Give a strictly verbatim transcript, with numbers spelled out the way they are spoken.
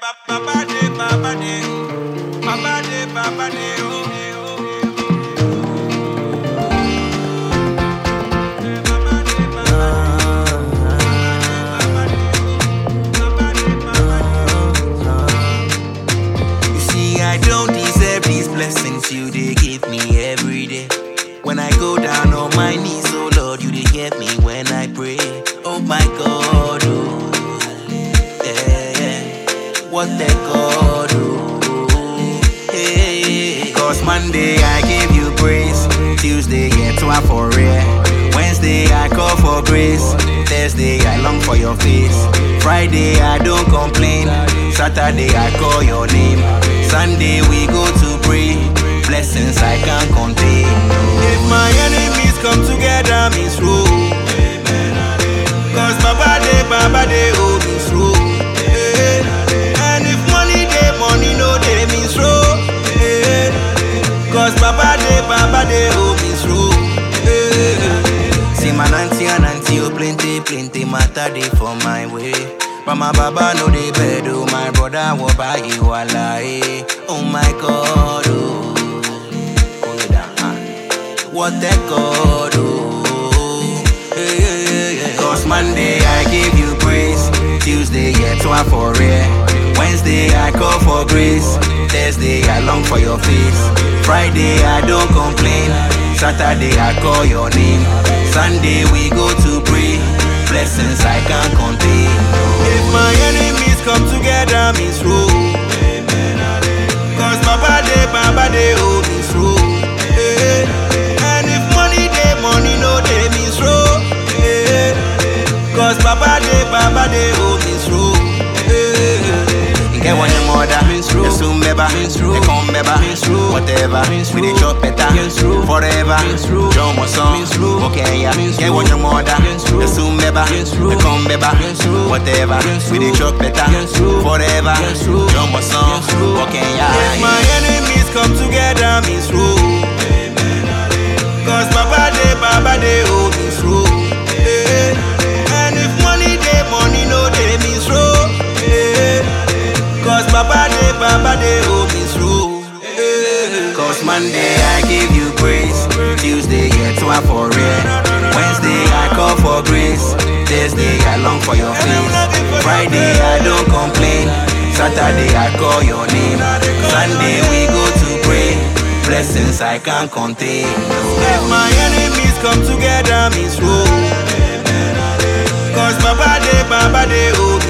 Baba de, Baba de, Baba de, Baba de, oh. I don't deserve these blessings you they give me every day. When I go down on my knees, oh Lord, you they hear me when I pray. Oh my God, oh yeah, yeah. What the God, oh hey. Cause Monday I give you praise, Tuesday yeah, twelve for rare, Wednesday I call for grace, Thursday I long for your face, Friday I don't complain, Saturday I call your name, Sunday we go to pray, blessings I can't contain. If my enemies come together, means rule. Cause Baba de, Baba de, oh, means rule. And if money de, money no de, means rule. Cause Baba de, Baba de, oh, means rule. See my auntie and auntie, oh, plenty, plenty matter they for my way. But my baba know the bed, oh, my brother will buy you a lie. Oh my God, oh, hold it down, huh? What the God, oh, hey, hey, hey. Cause Monday I give you praise, Tuesday yeah, twelve for rare, Wednesday I call for grace, Thursday I long for your face, Friday I don't complain, Saturday I call your name, Sunday we go to pray, blessings I can't contain. If my enemies come together, means rule. Cause Baba de, Baba de, oh, means rule. And if money de, money no de, means rule. Cause Baba de, Baba de, oh, means rule. Get one your mother, you soon beba, they come beba, whatever, we dey chop better, forever, John was song, okay yeah. Get one your mother, you soon beba, they come beba, whatever, we dey chop better, forever, John was song, okay yeah. If my enemies come together, means rule. Cause Baba de, Baba de, oh, means rule. And if money de, money no de, means rule. Cause Baba de, Baba de, oh, means rule. Cause Monday I give you praise, Tuesday yeah, twelve for rare, Wednesday I call for grace, Thursday I long for your face, Friday I don't complain, Saturday I call your name, Sunday we go to pray, blessings I can't contain. If my enemies come together, means rule. Cause Baba de, Baba de, oh,